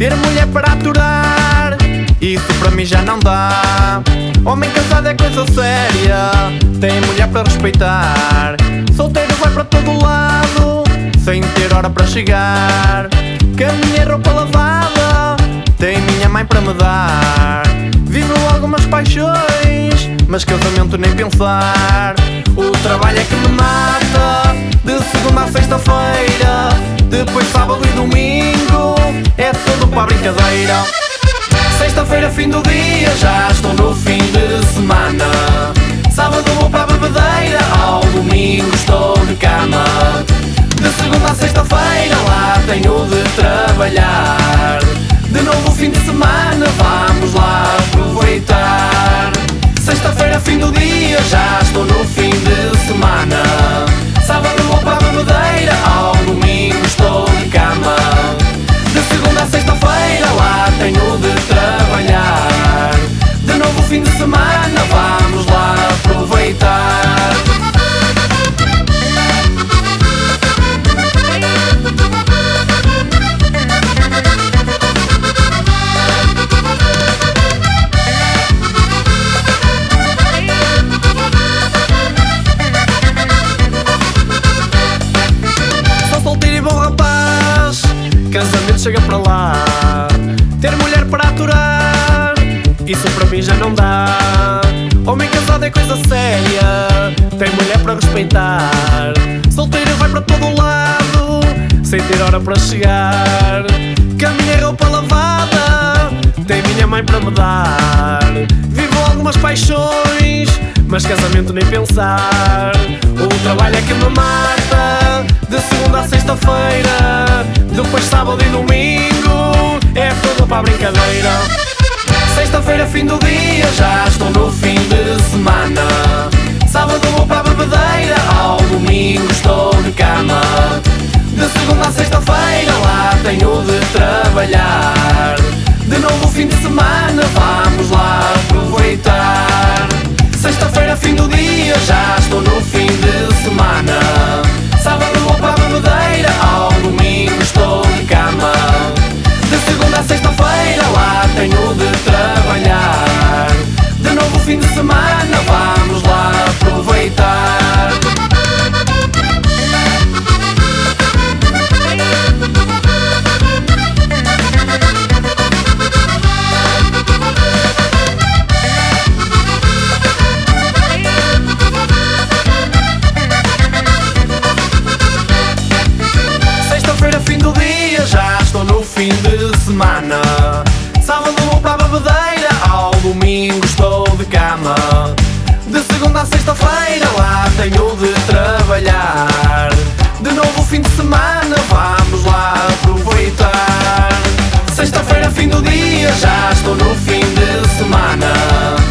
ter mulher para aturar, isso para mim já não dá. Homem casado é coisa séria, tem mulher para respeitar. Solteiro vai para todo lado, sem ter hora para chegar. Com a minha roupa lavada, tem minha mãe para me dar. Vivo algumas paixões, mas casamento nem pensar. O trabalho é que me mata, de segunda a sexta-feira. Depois sábado e domingo, é tudo para brincadeira. Sexta-feira, fim do dia, já estou no fim de semana. Sábado vou para a bebedeira, ao domingo estou de cama. De segunda a sexta-feira, lá tenho de trabalhar. De novo fim de semana, vamos lá aproveitar. Sexta-feira, fim do dia, já estou no fim de semana. Sábado vou para a bebedeira, ao domingo estou de cama. De segunda a sexta-feira, lá tenho de trabalhar. De novo fim de semana, vamos lá aproveitar. Sou solteiro e bom rapaz, casamento chega para lá. Ter mulher para aturar, isso para mim já não dá. Homem casado é coisa séria, tem mulher para respeitar. Solteiro vai para todo lado, sem ter hora para chegar. Com a minha roupa lavada, tem minha mãe para me dar. Vivo algumas paixões, mas casamento nem pensar. O trabalho é que me mata, de segunda a sexta-feira. Depois sábado e domingo, é tudo para a brincadeira. Sexta-feira, fim do dia, já estou no fim de semana. Sábado vou para a bebedeira, ao domingo estou de cama. De segunda a sexta-feira, lá tenho de trabalhar. De novo fim de semana, vamos lá aproveitar. Sexta-feira, fim do dia, já estou no fim de semana. Sábado vou para a bebedeira, ao domingo estou de cama. De segunda a sexta-feira, lá tenho de trabalhar. De novo fim de semana, vamos lá aproveitar. Sexta-feira, fim do dia, já estou no fim de semana. Sábado vou para a bebedeira, ao domingo estou de cama. De segunda a sexta-feira, lá tenho de trabalhar. De novo fim de semana, vamos lá aproveitar. Sexta-feira, fim do dia, já estou no fim de semana.